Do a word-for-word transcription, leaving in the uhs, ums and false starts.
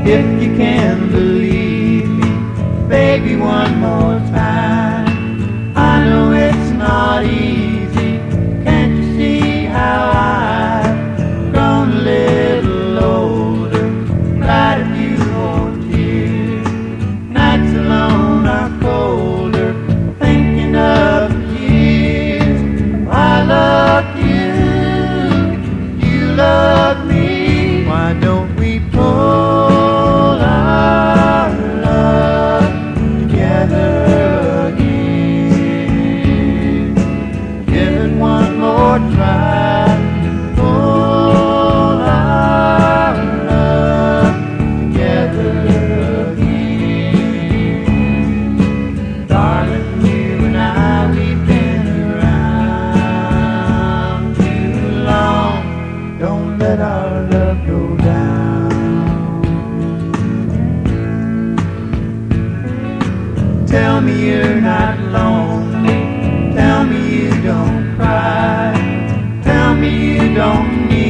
if you can believe me, baby, one more time. I know it's not easy, can't you see how I've grown a little older, cried a few more tears, nights alone are colder, thinking of the years I loved you, you loved me. Why don't we pull our love together again? Give it one more try. Pull our love together again. Darling, you and I, we've been around too long. Don't let our love go down. Tell me you're not lonely, tell me you don't cry, tell me you don't need